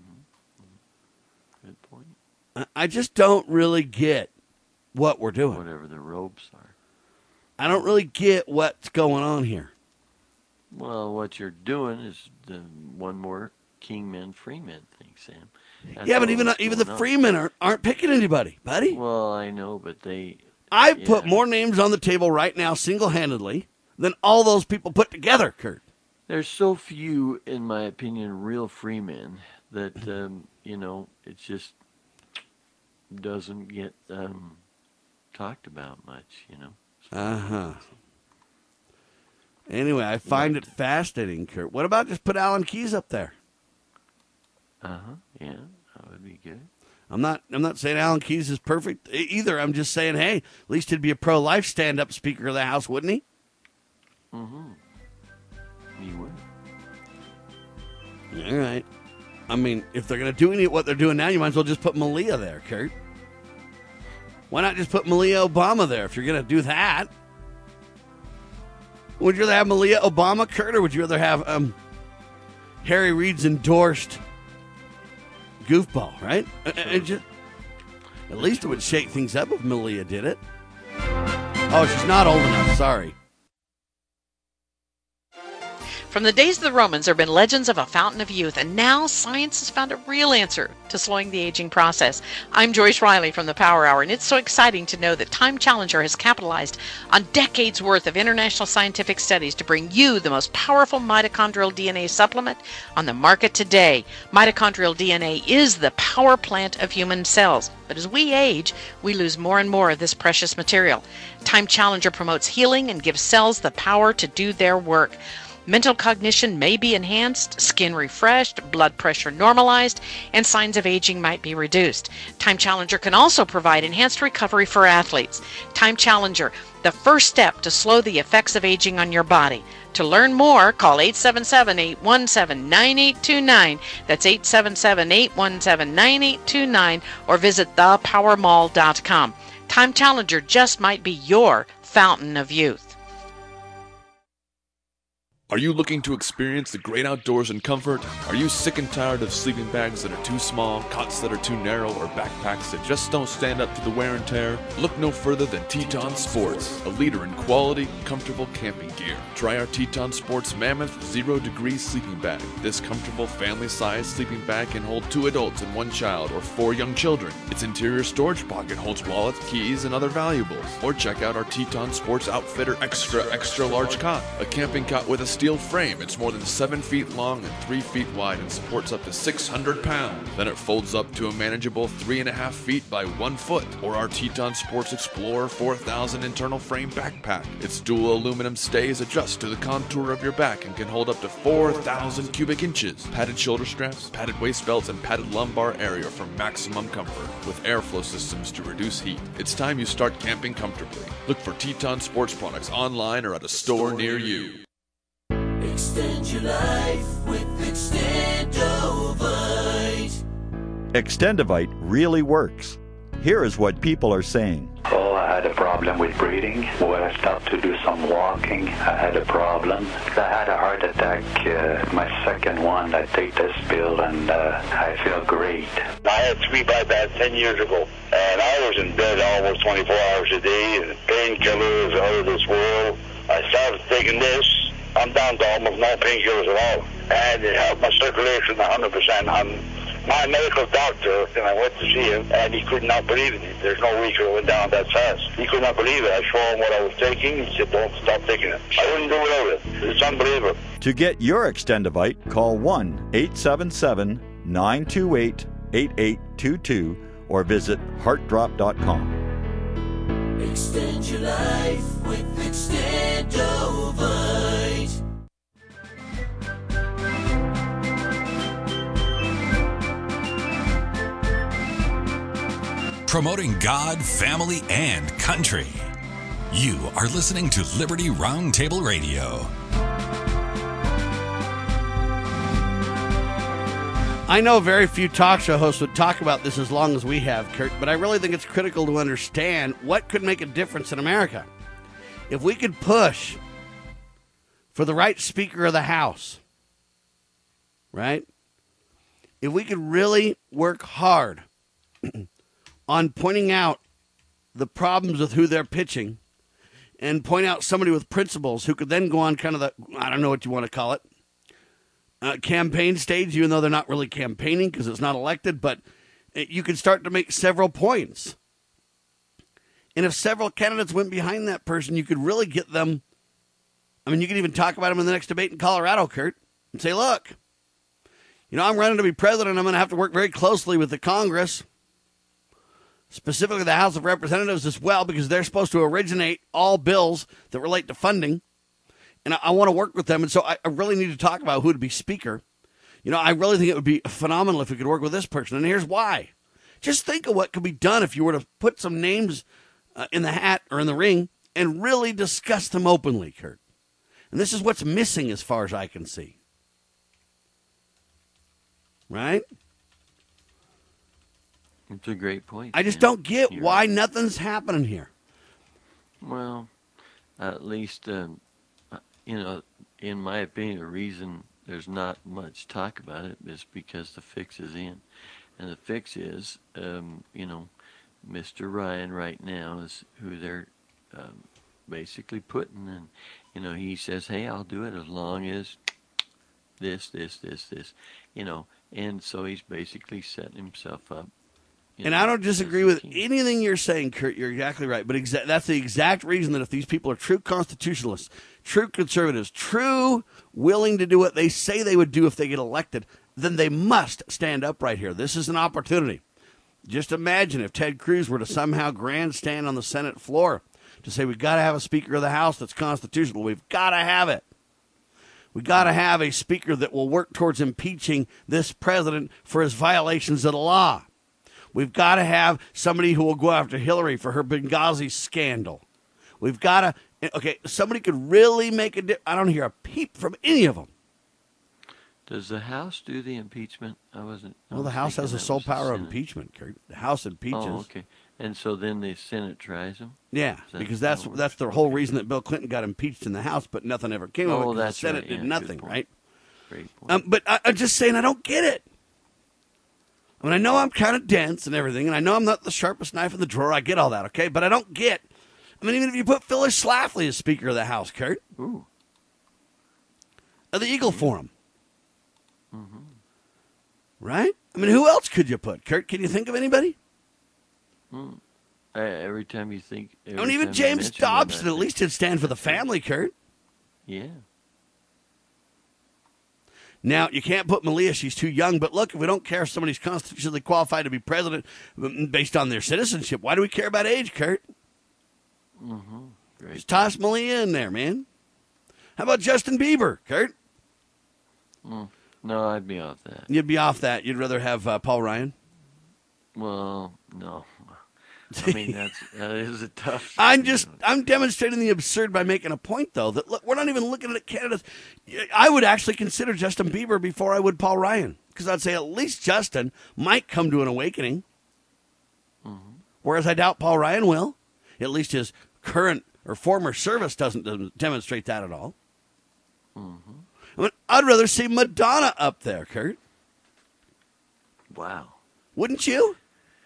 Good point. I- I just don't really get what we're doing. Whatever the ropes are. I don't really get what's going on here. Well, what you're doing is the one more Kingman Freeman thing, Sam. That's yeah, but all even that's even the going on. Freemen aren't, aren't picking anybody, buddy. Well, I know, but they. I've put yeah. more names on the table right now, single-handedly, than all those people put together, Kurt. There's so few, in my opinion, real free men that um, you know it just doesn't get um, talked about much. You know. Uh huh. Anyway, I find it fascinating, Kurt. What about just put Alan Keyes up there? Uh huh. Yeah, that would be good. I'm not. I'm not saying Alan Keyes is perfect e- either. I'm just saying, hey, at least he'd be a pro-life stand-up Speaker of the House, wouldn't he? Mm-hmm. He would. All right. I mean, if they're going to do any what they're doing now, you might as well just put Malia there, Kurt. Why not just put Malia Obama there if you're going to do that? Would you rather have Malia Obama, Kurt, or would you rather have um, Harry Reid's endorsed goofball, right? Uh, uh, just, at least it would shake things up if Malia did it. Oh, she's not old enough. Sorry. From the days of the Romans, there have been legends of a fountain of youth, and now science has found a real answer to slowing the aging process. I'm Joyce Riley from the Power Hour, and it's so exciting to know that Time Challenger has capitalized on decades worth of international scientific studies to bring you the most powerful mitochondrial D N A supplement on the market today. Mitochondrial D N A is the power plant of human cells, but as we age, we lose more and more of this precious material. Time Challenger promotes healing and gives cells the power to do their work. Mental cognition may be enhanced, skin refreshed, blood pressure normalized, and signs of aging might be reduced. Time Challenger can also provide enhanced recovery for athletes. Time Challenger, the first step to slow the effects of aging on your body. To learn more, call eight seven seven, eight one seven, nine eight two nine. That's eight seven seven, eight one seven, nine eight two nine, or visit the power mall dot com. Time Challenger just might be your fountain of youth. Are you looking to experience the great outdoors in comfort? Are you sick and tired of sleeping bags that are too small, cots that are too narrow, or backpacks that just don't stand up to the wear and tear? Look no further than Teton Sports, a leader in quality, comfortable camping gear. Try our Teton Sports Mammoth Zero Degree Sleeping Bag. This comfortable family-sized sleeping bag can hold two adults and one child, or four young children. Its interior storage pocket holds wallets, keys, and other valuables. Or check out our Teton Sports Outfitter Extra Extra Large Cot, a camping cot with a steel frame. It's more than seven feet long and three feet wide and supports up to six hundred pounds. Then it folds up to a manageable three and a half feet by one foot. Or our Teton Sports Explorer four thousand internal frame backpack. Its dual aluminum stays adjust to the contour of your back and can hold up to four thousand cubic inches. Padded shoulder straps, padded waist belts, and padded lumbar area for maximum comfort, with airflow systems to reduce heat. It's time you start camping comfortably. Look for Teton Sports products online or at a store near you. Extend your life with Extendovite. Extendivite really works. Here is what people are saying. Oh, I had a problem with breathing. When I stopped to do some walking, I had a problem. I had a heart attack, uh, my second one. I take this pill and uh, I feel great. I had three bypass ten years ago, and I was in bed almost twenty-four hours a day, and painkillers out of this world. I started taking this. I'm down to almost no painkillers at all, and it helped my circulation one hundred percent. I'm my medical doctor, and I went to see him, and he could not believe it. There's no way he could have went down that fast. He could not believe it. I showed him what I was taking. He said, don't stop taking it. I wouldn't do without it. It's unbelievable. To get your Extendivite, call one eight seven seven, nine two eight, eight eight two two or visit heart drop dot com. Extend your life with Extendovite. Promoting God, family, and country. You are listening to Liberty Roundtable Radio. I know very few talk show hosts would talk about this as long as we have, Kurt, but I really think it's critical to understand what could make a difference in America. If we could push for the right Speaker of the House, right? If we could really work hard on pointing out the problems with who they're pitching and point out somebody with principles who could then go on kind of the, I don't know what you want to call it, uh, campaign stage, even though they're not really campaigning because it's not elected, but you could start to make several points. And if several candidates went behind that person, you could really get them. I mean, you could even talk about them in the next debate in Colorado, Kurt, and say, look, you know, I'm running to be president. I'm going to have to work very closely with the Congress, specifically the House of Representatives as well, because they're supposed to originate all bills that relate to funding. And I, I want to work with them. And so I, I really need to talk about who to be speaker. You know, I really think it would be phenomenal if we could work with this person. And here's why. Just think of what could be done if you were to put some names uh, in the hat or in the ring and really discuss them openly, Kurt. And this is what's missing as far as I can see. Right? It's a great point. I just man. don't get You're why right. nothing's happening here. Well, at least, um, you know, in my opinion, the reason there's not much talk about it is because the fix is in. And the fix is, um, you know, Mister Ryan right now is who they're um, basically putting. And, you know, he says, hey, I'll do it as long as this, this, this, this, you know. And so he's basically setting himself up. And know, I don't disagree with anything you're saying, Kurt. You're exactly right. But exa- that's the exact reason that if these people are true constitutionalists, true conservatives, true willing to do what they say they would do if they get elected, then they must stand up right here. This is an opportunity. Just imagine if Ted Cruz were to somehow grandstand on the Senate floor to say we've got to have a Speaker of the House that's constitutional. We've got to have it. We've got to have a speaker that will work towards impeaching this president for his violations of the law. We've got to have somebody who will go after Hillary for her Benghazi scandal. We've got to, okay, somebody could really make a difference. I don't hear a peep from any of them. Does the House do the impeachment? I wasn't. I Well, the was House has the thinking sole that was power the of Senate. impeachment, Kurt. The House impeaches. Oh, okay. And so then the Senate tries them? Yeah, Is that because how that's it works? that's the whole reason that Bill Clinton got impeached in the House, but nothing ever came of it Oh, because the that's Senate right. did Yeah, good nothing, point. right? Great point. Um, but I, I'm just saying I don't get it. I mean, I know I'm kind of dense and everything, and I know I'm not the sharpest knife in the drawer. I get all that, okay? But I don't get, I mean, even if you put Phyllis Schlafly as Speaker of the House, Kurt. Ooh. Of the Eagle Forum. Mm-hmm. Right? I mean, who else could you put, Kurt? Can you think of anybody? Mm. Uh, every time you think... I Every mean, even time you James mention one, I Dobson at think- least would stand for the family, Kurt. Yeah. Now, you can't put Malia. She's too young. But look, if we don't care if somebody's constitutionally qualified to be president based on their citizenship, why do we care about age, Kurt? Mm-hmm. Great. Just toss Malia in there, man. How about Justin Bieber, Kurt? Mm. No, I'd be off that. You'd be off that. You'd rather have uh, Paul Ryan? Well, no. I mean, that's that is a tough. I'm just I'm demonstrating the absurd by making a point, though, that look, we're not even looking at candidates. I would actually consider Justin Bieber before I would Paul Ryan, because I'd say at least Justin might come to an awakening, mm-hmm. whereas I doubt Paul Ryan will. At least his current or former service doesn't demonstrate that at all. Mm-hmm. I mean, I'd rather see Madonna up there, Kurt. Wow. Wouldn't you?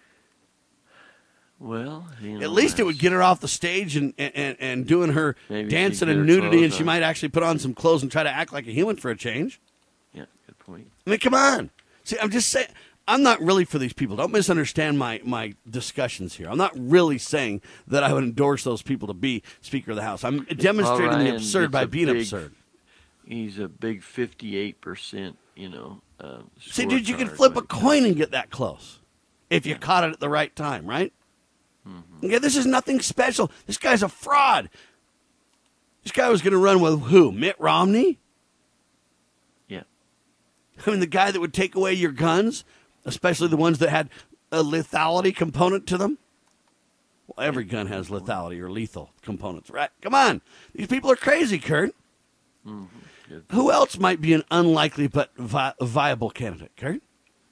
Well, you know, at least it would get her off the stage and and, and doing her dancing and her nudity, and she on. might actually put on some clothes and try to act like a human for a change. Yeah, good point. I mean, come on. See, I'm just saying, I'm not really for these people. Don't misunderstand my, my discussions here. I'm not really saying that I would endorse those people to be Speaker of the House. I'm demonstrating Ryan, the absurd by being big, absurd. He's a big fifty-eight percent, you know. Uh, See, dude, you could flip a coin and get that close if you yeah. caught it at the right time, right? Mm-hmm. Okay, this is nothing special. This guy's a fraud. This guy was going to run with who? Mitt Romney? Yeah. I mean, the guy that would take away your guns, especially the ones that had a lethality component to them. Well, every gun has lethality or lethal components, right? Come on. These people are crazy, Kurt. Mm-hmm. Who else might be an unlikely but vi- viable candidate, Kurt?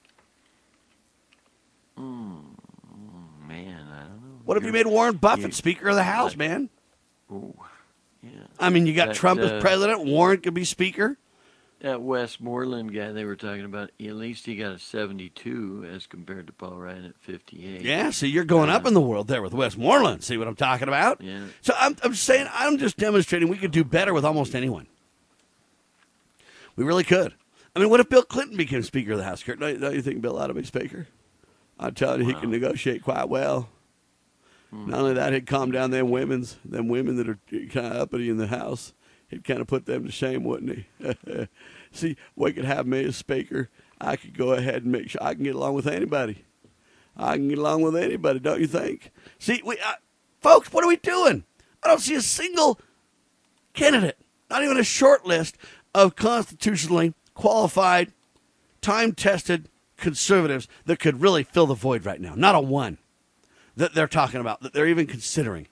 Mm, man, I don't know. What if you made Warren Buffett Speaker of the House, that, man? Oh, yeah. I mean, you got that, Trump uh, as president. Warren could be Speaker. That Westmoreland guy they were talking about, at least he got a seventy-two as compared to Paul Ryan at fifty-eight. Yeah, see, you're going uh, up in the world there with Westmoreland. See what I'm talking about? Yeah. So I'm, I'm saying, I'm just demonstrating we could do better with almost anyone. We really could. I mean, what if Bill Clinton became Speaker of the House, Kurt? Don't, don't you think Bill ought to be Speaker? I'm telling you, wow. he can negotiate quite well. Mm-hmm. Not only that, he'd calm down them women's, them women that are kind of uppity in the House. He'd kind of put them to shame, wouldn't he? See, we could have me as Speaker. I could go ahead and make sure I can get along with anybody. I can get along with anybody, don't you think? See, we, uh, folks, what are we doing? I don't see a single candidate, not even a short list of constitutionally qualified, time-tested conservatives that could really fill the void right now. Not a one that they're talking about, that they're even considering.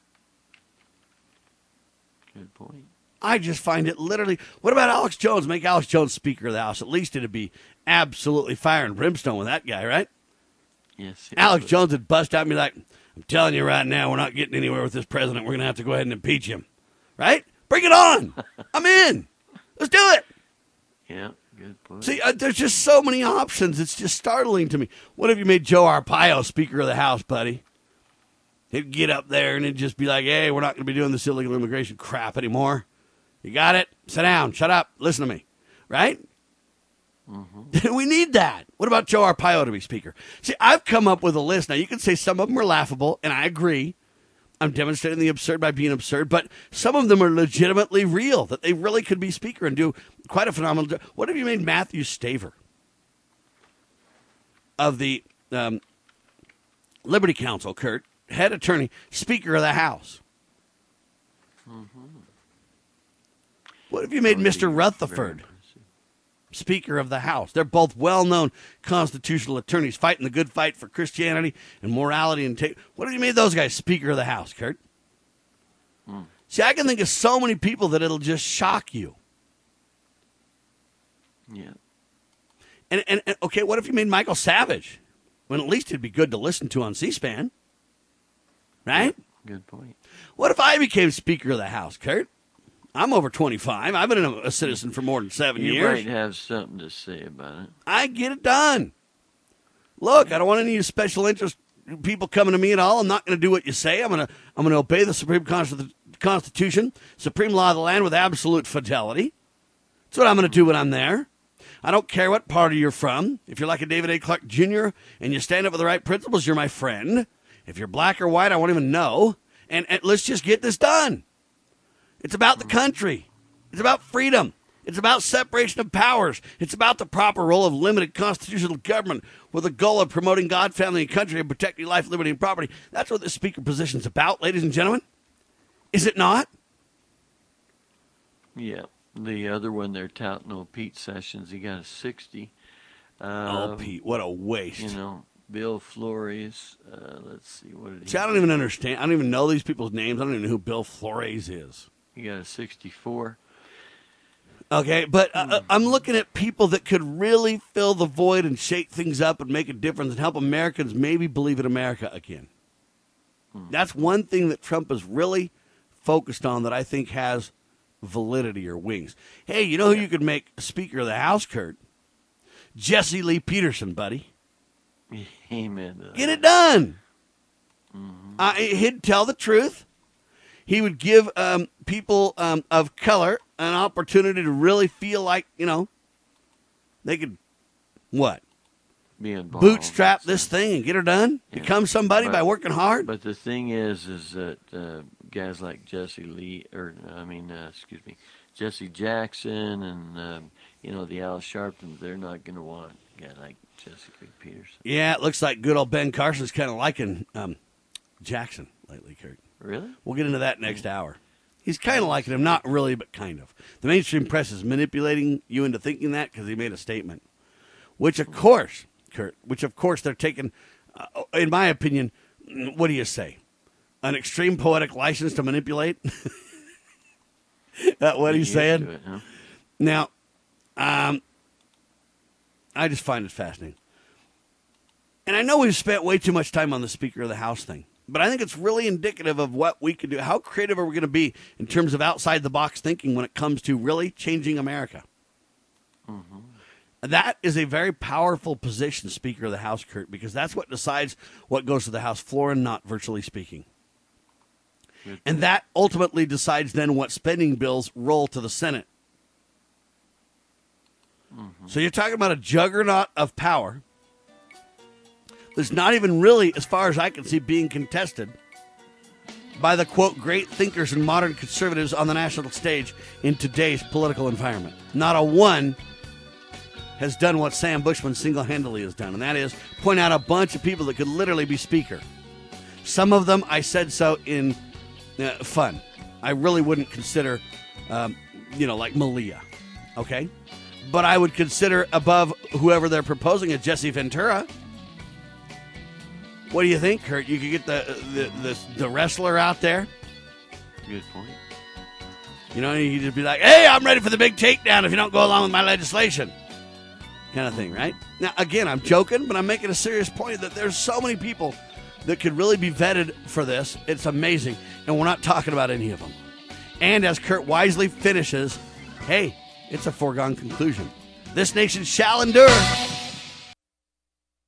Good point. I just find it literally... What about Alex Jones? Make Alex Jones Speaker of the House. At least it'd be absolutely fire and brimstone with that guy, right? Yes. Alex would. Jones would bust out and be like, I'm telling you right now, we're not getting anywhere with this president. We're going to have to go ahead and impeach him. Right? Bring it on. I'm in. Let's do it. Yeah, good point. See, uh, there's just so many options. It's just startling to me. What if you made Joe Arpaio Speaker of the House, buddy? He'd get up there and he'd just be like, hey, we're not going to be doing this illegal immigration crap anymore. You got it? Sit down. Shut up. Listen to me. Right? Mm-hmm. We need that. What about Joe Arpaio to be Speaker? See, I've come up with a list. Now, you can say some of them are laughable, and I agree. I'm demonstrating the absurd by being absurd, but some of them are legitimately real, that they really could be Speaker and do quite a phenomenal job. What if you made Matthew Staver of the um, Liberty Counsel, Kurt, head attorney, Speaker of the House? Mm-hmm. What if you made Mister Rutherford Speaker of the House? They're both well-known constitutional attorneys fighting the good fight for Christianity and morality. And ta- What if you made those guys Speaker of the House, Kurt? Mm. See, I can think of so many people that it'll just shock you. Yeah. And, and, and okay, what if you made Michael Savage? Well, at least it'd be good to listen to on C-SPAN. Right? Yeah, good point. What if I became Speaker of the House, Kurt? I'm over twenty-five. I've been a citizen for more than seven you years. You might have something to say about it. I get it done. Look, I don't want any special interest people coming to me at all. I'm not going to do what you say. I'm going to I'm going to obey the Supreme Constitution, supreme law of the land with absolute fidelity. That's what I'm going to do when I'm there. I don't care what party you're from. If you're like a David A. Clark Junior and you stand up for the right principles, you're my friend. If you're black or white, I won't even know. And, and let's just get this done. It's about the country. It's about freedom. It's about separation of powers. It's about the proper role of limited constitutional government with the goal of promoting God, family, and country and protecting life, liberty, and property. That's what the Speaker position is about, ladies and gentlemen. Is it not? Yeah. The other one they're touting, old Pete Sessions, he got a sixty. Uh, oh, Pete, what a waste. You know, Bill Flores. Uh, let's see, what did he See, I don't even understand. I don't even know these people's names. I don't even know who Bill Flores is. He got a sixty-four. Okay, but uh, I'm looking at people that could really fill the void and shake things up and make a difference and help Americans maybe believe in America again. Hmm. That's one thing that Trump is really focused on that I think has validity or wings. Hey, you know who you could make Speaker of the House, Kurt? Jesse Lee Peterson, buddy. Amen. Get it done. Mm-hmm. Uh, he'd tell the truth. He would give um, people um, of color an opportunity to really feel like, you know, they could, what? Be involved. Bootstrap this thing and get her done? Yeah. Become somebody but, by working hard? But the thing is, is that uh, guys like Jesse Lee, or I mean, uh, excuse me, Jesse Jackson and, um, you know, the Al Sharptons, they're not going to want a guy like Jesse Lee Peterson. Yeah, it looks like good old Ben Carson's kind of liking um, Jackson lately, Kurt. Really? We'll get into that next hour. He's kind of liking him, not really, but kind of. The mainstream press is manipulating you into thinking that because he made a statement, which of course, Kurt, which of course they're taking, uh, in my opinion, what do you say? An extreme poetic license to manipulate? That what he's saying? It, huh? Now, um, I just find it fascinating. And I know we've spent way too much time on the Speaker of the House thing, but I think it's really indicative of what we could do. How creative are we going to be in terms of outside-the-box thinking when it comes to really changing America? Mm-hmm. That is a very powerful position, Speaker of the House, Kurt, because that's what decides what goes to the House floor and not, virtually speaking. Good. And that ultimately decides then what spending bills roll to the Senate. Mm-hmm. So you're talking about a juggernaut of power that's not even really, as far as I can see, being contested by the, quote, great thinkers and modern conservatives on the national stage in today's political environment. Not a one has done what Sam Bushman single-handedly has done, and that is point out a bunch of people that could literally be speaker. Some of them, I said so in uh, fun. I really wouldn't consider, um, you know, like Malia, okay? But I would consider above whoever they're proposing a Jesse Ventura. What do you think, Kurt? You could get the the, the the wrestler out there. Good point. You know, you could just be like, hey, I'm ready for the big takedown if you don't go along with my legislation. Kind of thing, right? Now, again, I'm joking, but I'm making a serious point that there's so many people that could really be vetted for this. It's amazing, and we're not talking about any of them. And as Kurt wisely finishes, hey, it's a foregone conclusion. This nation shall endure.